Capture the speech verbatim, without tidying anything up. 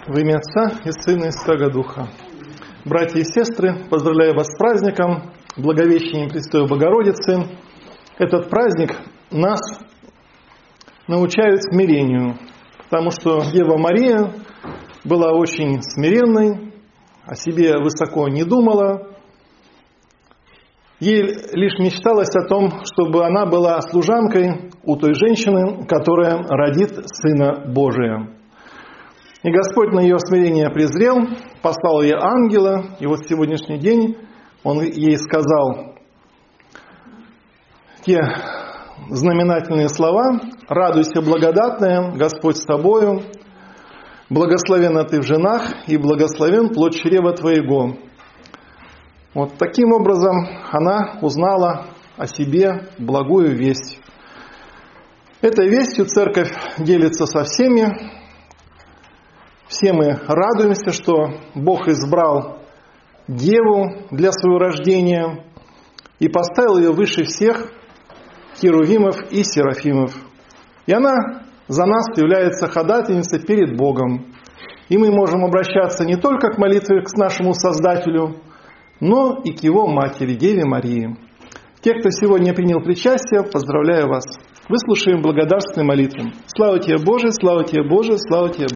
Во имя Отца и Сына и Святаго Духа. Братья и сестры, поздравляю вас с праздником Благовещения Пресвятой Богородицы. Этот праздник нас научает смирению, потому что Дева Мария была очень смиренной, о себе высоко не думала. Ей лишь мечталось о том, чтобы она была служанкой у той женщины, которая родит Сына Божия. И Господь на ее смирение презрел, послал ей ангела, и вот в сегодняшний день Он ей сказал те знаменательные слова: «Радуйся, благодатная, Господь с тобою, благословенна ты в женах, и благословен плод чрева твоего». Вот таким образом она узнала о себе благую весть. Этой вестью Церковь делится со всеми. Все мы радуемся, что Бог избрал Деву для своего рождения и поставил ее выше всех херувимов и серафимов. И она за нас является ходатайницей перед Богом. И мы можем обращаться не только к молитве к нашему Создателю, но и к Его Матери, Деве Марии. Те, кто сегодня принял причастие, поздравляю вас. Выслушаем благодарственную молитву. Слава Тебе, Боже, слава Тебе, Боже, слава Тебе,